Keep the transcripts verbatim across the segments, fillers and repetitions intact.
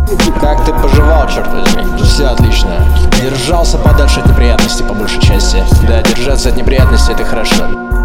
Как ты поживал, черт возьми? Все отлично. Держался подальше от неприятностей по большей части. Да, держаться от неприятностей — это хорошо.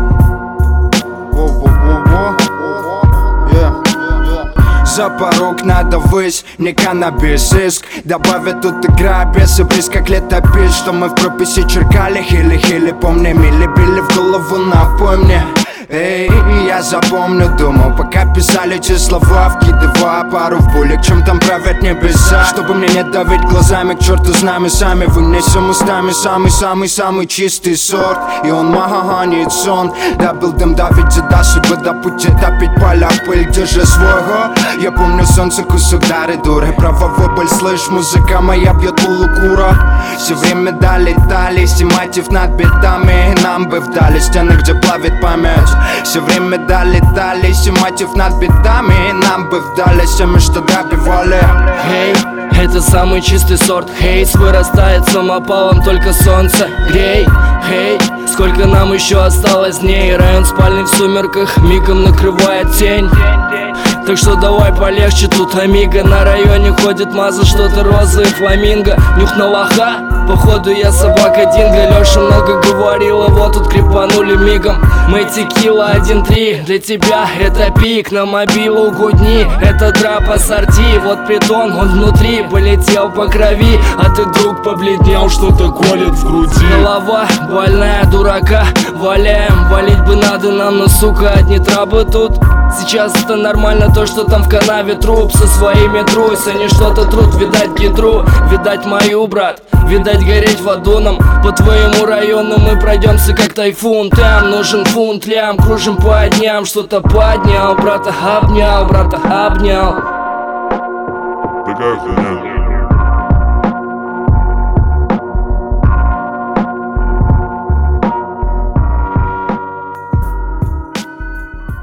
За порог надо высь, не каннабис, иск. Добавят тут игра без и близко как летопись. Что мы в прописи черкали, хили-хили. Помни, мили били в голову, напой мне. Эй, я запомню, думал, пока писали эти слова, вкидывая пару в булик, чем там правят небеса. Чтобы мне не давить глазами, к черту с нами сами вынесем устами самый-самый-самый чистый сорт. И он маганит сон, добыл дым, давить за чтобы до пути топить поля пыль. Где же свой го? Я помню солнце, кусок дары дуры. Правовой боль, слышь, музыка моя бьет полукура. Все время долетали, стиматив над битами. Нам бы вдали стены, где плавит память. Все время долетали, симатив над битами. Нам бы вдали всеми, что добивали. Эй, hey, это самый чистый сорт. Хейс вырастает самопалом, только солнце грей. Хей, hey, сколько нам еще осталось дней. Район спальный в сумерках мигом накрывает тень. Так что давай полегче, тут амиго. На районе ходит масса, что-то розы и фламинго. Нюх на лоха, походу я собака Динго. Леша много говорила, вот тут крепанули мигом. Мы текила один-три, для тебя это пик. На мобилу гудни, это драп ассорти. Вот притон, он внутри, полетел по крови. А ты, друг, побледнел, что-то колет в груди. Голова больная, дурака валяем. Валить бы надо нам, но, сука, одни трабы тут. Сейчас это нормально, то, что там в канаве труп. Со своими трусь, они что-то трут. Видать гидру, видать мою, брат. Видать гореть в аду нам. По твоему району мы пройдемся как тайфун. Там нужен фунт, лям, кружим по дням. Что-то поднял, брата обнял, брата обнял. Такая хуйня.